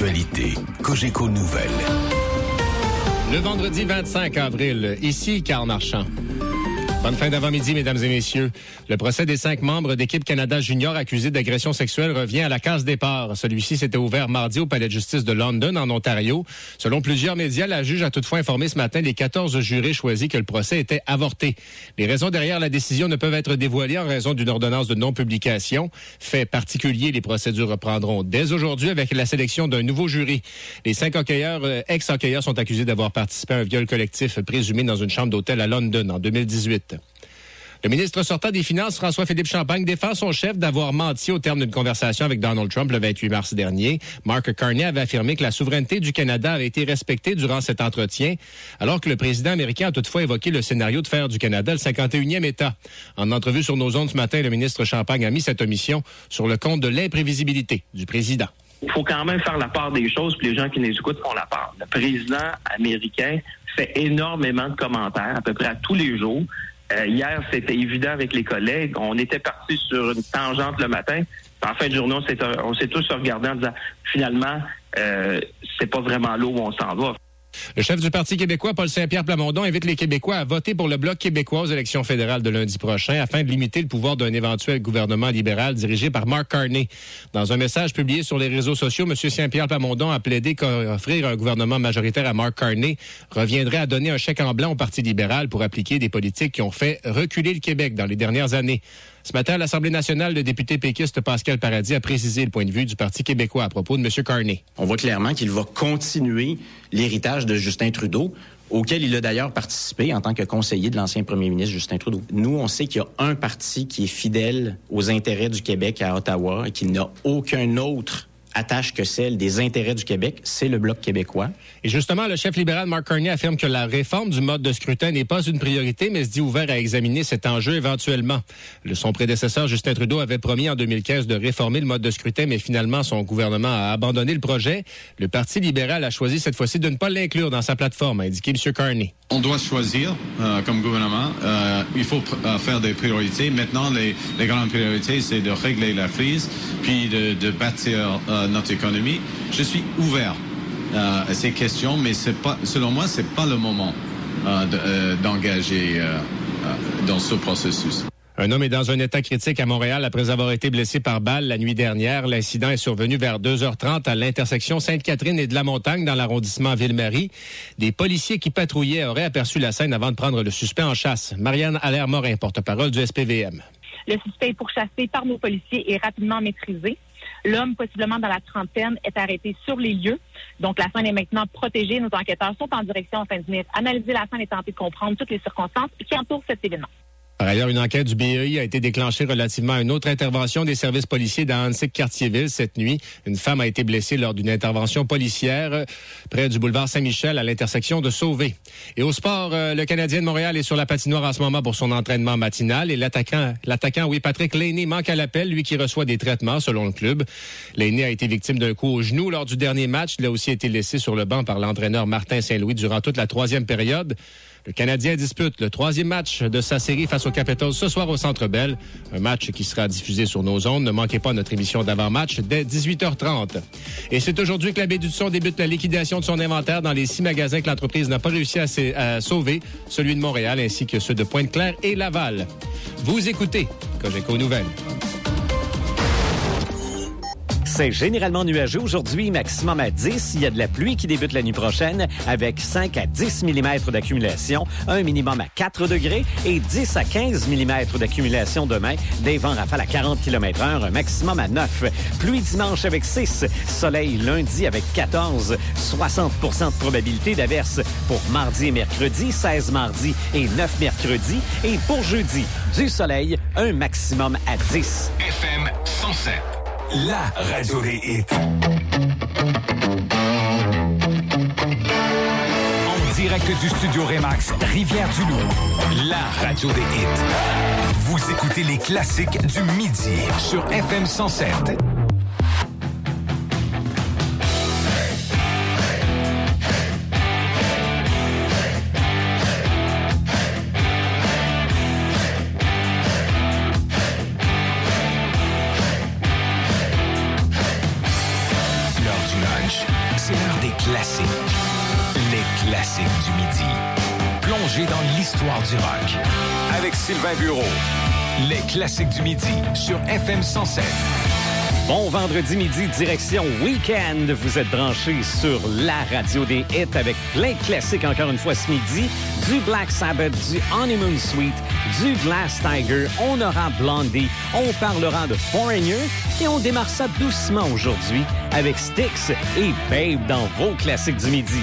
l'actualité. Cogeco Nouvelles. Le vendredi 25 avril, ici Karl Marchand. Bonne fin d'avant-midi, mesdames et messieurs. Le procès des 5 membres d'équipe Canada Junior accusés d'agression sexuelle revient à la case départ. Celui-ci s'était ouvert mardi au palais de justice de London, en Ontario. Selon plusieurs médias, la juge a toutefois informé ce matin les 14 jurés choisis que le procès était avorté. Les raisons derrière la décision ne peuvent être dévoilées en raison d'une ordonnance de non-publication. Fait particulier, les procédures reprendront dès aujourd'hui avec la sélection d'un nouveau jury. Les 5 ex-hockeyeurs sont accusés d'avoir participé à un viol collectif présumé dans une chambre d'hôtel à London en 2018. Le ministre sortant des Finances, François-Philippe Champagne, défend son chef d'avoir menti au terme d'une conversation avec Donald Trump le 28 mars dernier. Mark Carney avait affirmé que la souveraineté du Canada avait été respectée durant cet entretien, alors que le président américain a toutefois évoqué le scénario de faire du Canada le 51e État. En entrevue sur nos ondes ce matin, le ministre Champagne a mis cette omission sur le compte de l'imprévisibilité du président. Il faut quand même faire la part des choses, puis les gens qui nous écoutent font la part. Le président américain fait énormément de commentaires, à peu près à tous les jours. Hier, c'était évident avec les collègues. On était partis sur une tangente le matin. En fin de journée, on s'est tous regardés en disant, finalement, c'est pas vraiment là où on s'en va. Le chef du Parti québécois, Paul Saint-Pierre Plamondon, invite les Québécois à voter pour le Bloc québécois aux élections fédérales de lundi prochain afin de limiter le pouvoir d'un éventuel gouvernement libéral dirigé par Mark Carney. Dans un message publié sur les réseaux sociaux, M. Saint-Pierre Plamondon a plaidé qu'offrir un gouvernement majoritaire à Mark Carney reviendrait à donner un chèque en blanc au Parti libéral pour appliquer des politiques qui ont fait reculer le Québec dans les dernières années. Ce matin, à l'Assemblée nationale, le député péquiste Pascal Paradis a précisé le point de vue du Parti québécois à propos de M. Carney. On voit clairement qu'il va continuer l'héritage de Justin Trudeau, auquel il a d'ailleurs participé en tant que conseiller de l'ancien premier ministre Justin Trudeau. Nous, on sait qu'il y a un parti qui est fidèle aux intérêts du Québec à Ottawa et qui n'a aucun autre attache que celle des intérêts du Québec, c'est le Bloc québécois. Et justement, le chef libéral Mark Carney affirme que la réforme du mode de scrutin n'est pas une priorité, mais se dit ouvert à examiner cet enjeu éventuellement. Son prédécesseur, Justin Trudeau, avait promis en 2015 de réformer le mode de scrutin, mais finalement, son gouvernement a abandonné le projet. Le Parti libéral a choisi cette fois-ci de ne pas l'inclure dans sa plateforme, a indiqué M. Carney. On doit choisir comme gouvernement. Il faut faire des priorités. Maintenant, les grandes priorités, c'est de régler la crise, puis de bâtir notre économie. Je suis ouvert à ces questions, mais selon moi, c'est pas le moment d'engager dans ce processus. Un homme est dans un état critique à Montréal après avoir été blessé par balle la nuit dernière. L'incident est survenu vers 2h30 à l'intersection Sainte-Catherine et de la Montagne dans l'arrondissement Ville-Marie. Des policiers qui patrouillaient auraient aperçu la scène avant de prendre le suspect en chasse. Marianne Allaire-Morin, porte-parole du SPVM. Le suspect est pourchassé par nos policiers et rapidement maîtrisé. L'homme, possiblement dans la trentaine, est arrêté sur les lieux. Donc, la scène est maintenant protégée. Nos enquêteurs sont en direction afin de venir analyser la scène et tenter de comprendre toutes les circonstances qui entourent cet événement. Par ailleurs, une enquête du BEI a été déclenchée relativement à une autre intervention des services policiers dans Annecy-Cartierville cette nuit. Une femme a été blessée lors d'une intervention policière près du boulevard Saint-Michel à l'intersection de Sauvé. Et au sport, le Canadien de Montréal est sur la patinoire en ce moment pour son entraînement matinal et l'attaquant, Patrick Laine manque à l'appel, lui qui reçoit des traitements selon le club. Laine a été victime d'un coup au genou lors du dernier match. Il a aussi été laissé sur le banc par l'entraîneur Martin Saint-Louis durant toute la 3e période. Le Canadien dispute le 3e match de sa série face aux Capitals ce soir au Centre Bell. Un match qui sera diffusé sur nos ondes. Ne manquez pas notre émission d'avant-match dès 18h30. Et c'est aujourd'hui que la Baie du Son débute la liquidation de son inventaire dans les 6 magasins que l'entreprise n'a pas réussi à sauver, celui de Montréal ainsi que ceux de Pointe-Claire et Laval. Vous écoutez Cogeco Nouvelles. C'est généralement nuageux aujourd'hui, maximum à 10. Il y a de la pluie qui débute la nuit prochaine avec 5 à 10 mm d'accumulation, un minimum à 4 degrés et 10 à 15 mm d'accumulation demain. Des vents rafales à 40 km/h, un maximum à 9. Pluie dimanche avec 6. Soleil lundi avec 14. 60 % de probabilité d'averse pour mardi et mercredi, 16 mardi et 9 mercredi. Et pour jeudi, du soleil, un maximum à 10. FM 107. La radio des hits. En direct du studio Remax, Rivière-du-Loup. La radio des hits. Vous écoutez les classiques du midi sur FM 107. plongée dans l'histoire du rock. Avec Sylvain Bureau. Les classiques du midi sur FM 107. Bon vendredi midi, direction Week-end. Vous êtes branchés sur la radio des hits avec plein de classiques encore une fois ce midi. Du Black Sabbath, du Honeymoon Suite, du Glass Tiger. On aura Blondie, on parlera de Foreigner et on démarre ça doucement aujourd'hui avec Styx et Babe dans vos classiques du midi.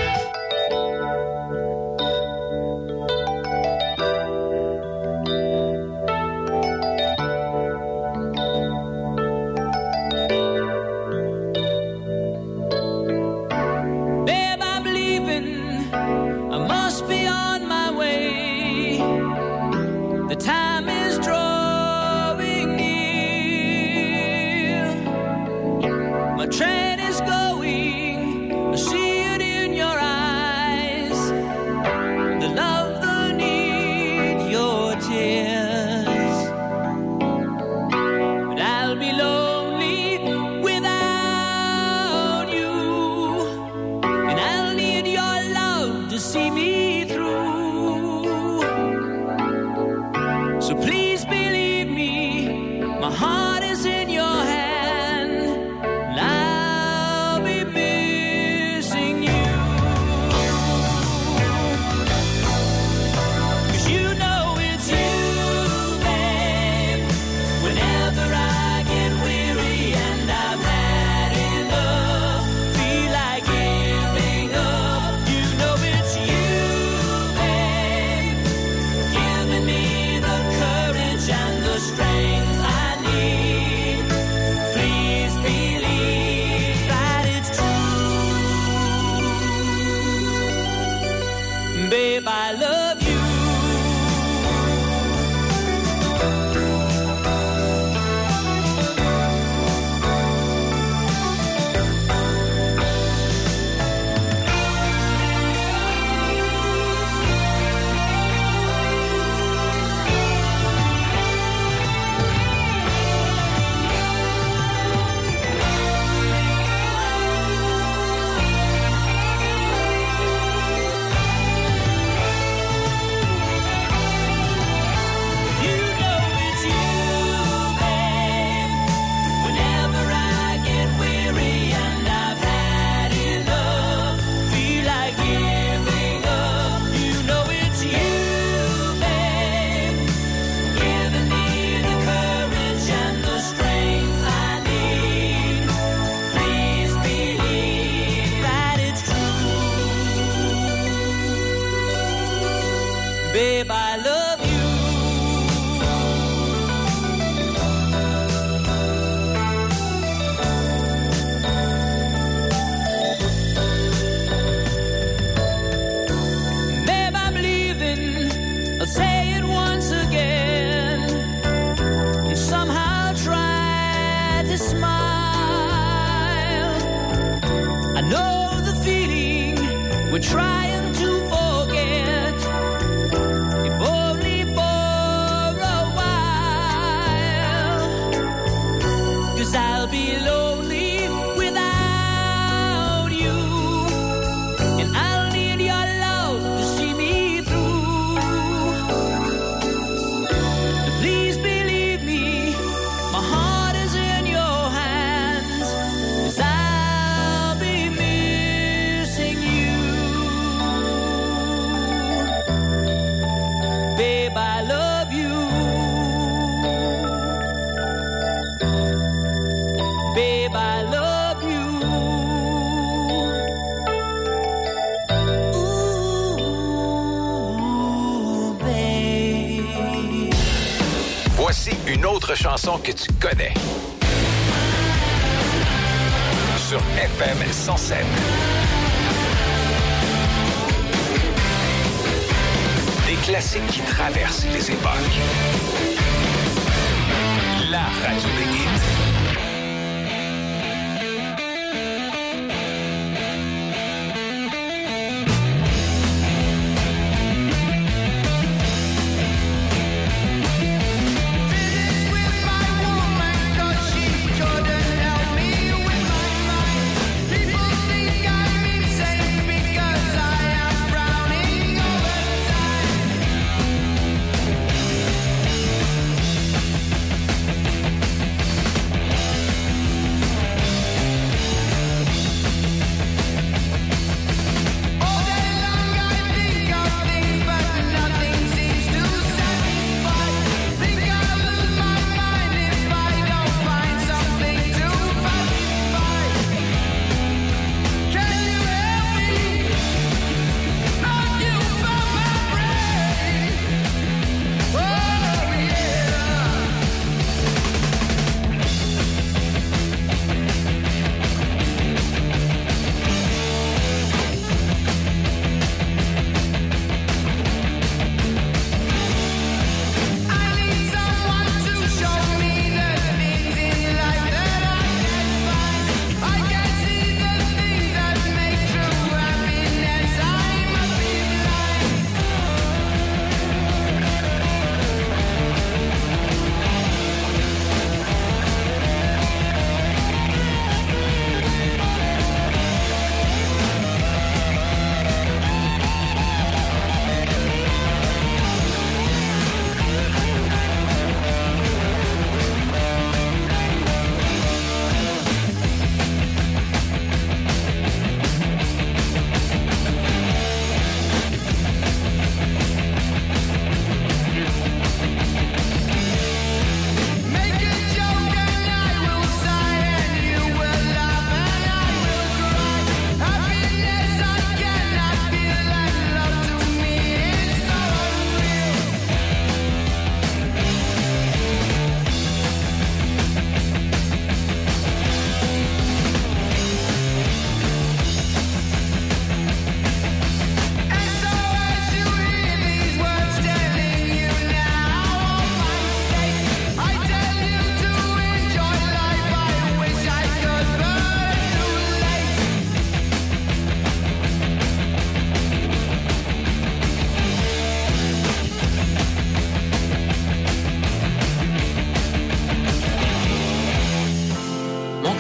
Une autre chanson que tu connais. Sur FM 107. Des classiques qui traversent les époques. La radio des hits.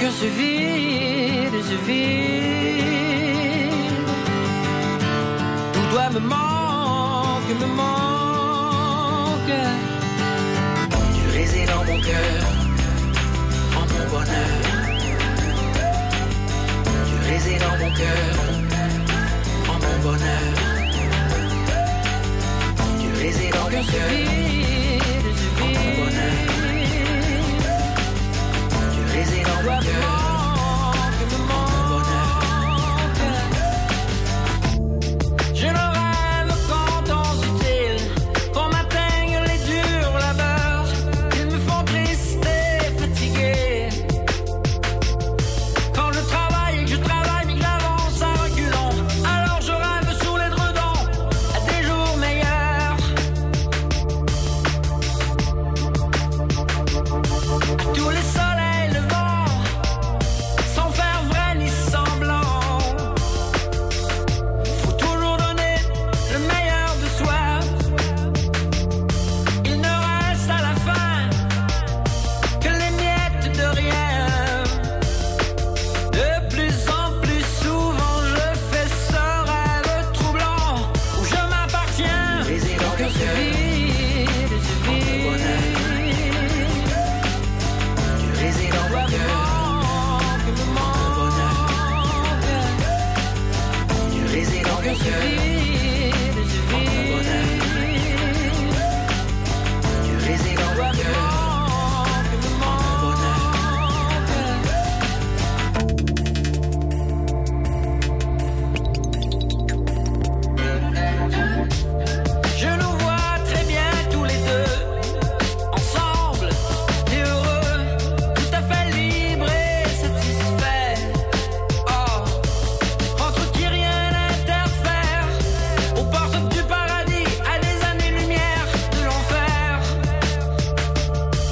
cœur se vide. Tout doit me manque. Tu résides dans mon cœur, en mon bonheur. Tu résides dans mon cœur, en mon bonheur. Tu résides dans mon cœur, en mon bonheur. Tu résides dans mon cœur.